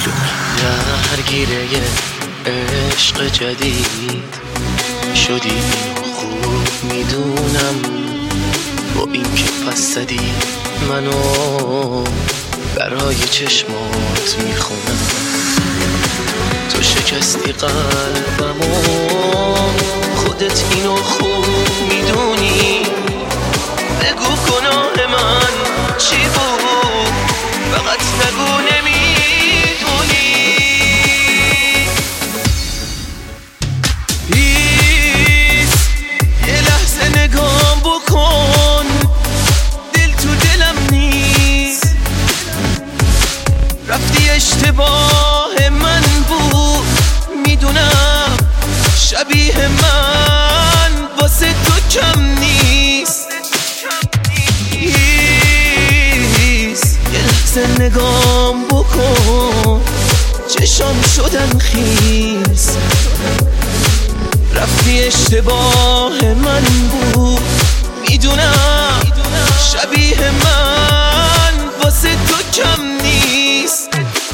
درگیره عشق جدید شدی، خوب میدونم با این که پس زدی منو برای چشمات میخونم. تو شکستی قلبمو، خودت اینو خوب میدونی. بگو گناه من چی بود، فقط نگو نمیدونی. پیس یه لحظه نگام بکن، دل تو دلم نیست. رفتی اشتباه من بود، میدونم شبیه من واسه تو کم نیست. یه لحظه نگام بکن، چشام شدن خیس. رفتی اشتباه من بود، میدونم شبیه من واسه تو کم نیست.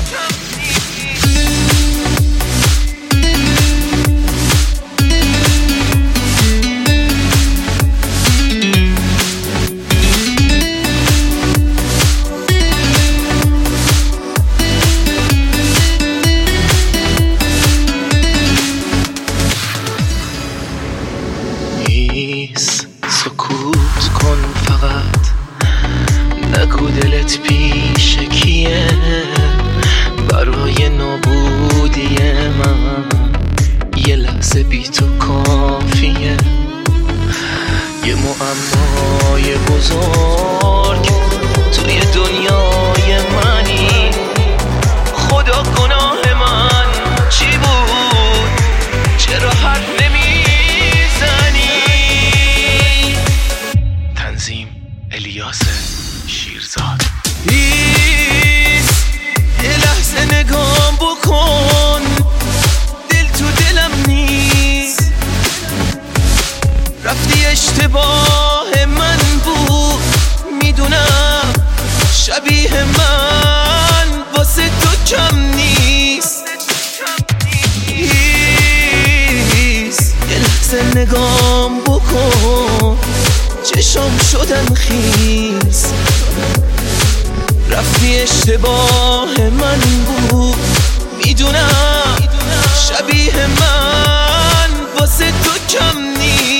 سکوت کن فقط، نگو دلت پیش کیه. برای نابودی من یه لحظه بی تو کافیه. یه معمای بزرگ توی دنیای منی. خدا گناه من چی بود، چرا حرف نمیزنی؟ تنظیم الیاس شیرزاد. پیس یه لحظه نگام بکن، دل تو دلم نیست. رفتی اشتباه من بود، میدونم شبیه من واسه تو کم نیست. یه لحظه نگام بکن، چشام شدن خیس. رفتی اشتباه من بود، میدونم شبیه من واسه تو کم نیست.